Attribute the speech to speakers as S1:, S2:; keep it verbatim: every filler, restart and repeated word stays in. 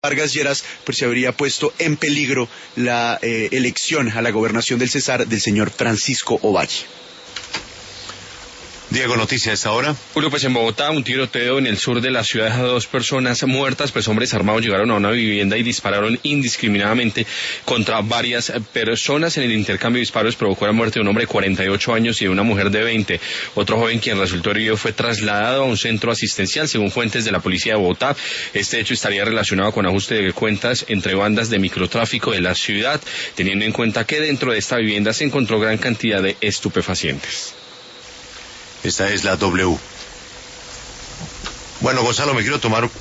S1: Vargas Lleras, pues se habría puesto en peligro la eh, elección a la gobernación del Cesar del señor Francisco Ovalle.
S2: Diego, noticia a esta hora.
S3: Julio, pues en Bogotá, un tiroteo en el sur de la ciudad deja dos personas muertas, pues hombres armados llegaron a una vivienda y dispararon indiscriminadamente contra varias personas. En el intercambio de disparos provocó la muerte de un hombre de cuarenta y ocho años y de una mujer de veinte. Otro joven quien resultó herido fue trasladado a un centro asistencial, según fuentes de la policía de Bogotá. Este hecho estaría relacionado con ajuste de cuentas entre bandas de microtráfico de la ciudad, teniendo en cuenta que dentro de esta vivienda se encontró gran cantidad de estupefacientes.
S2: Esta es la W. Bueno, Gonzalo, me quiero tomar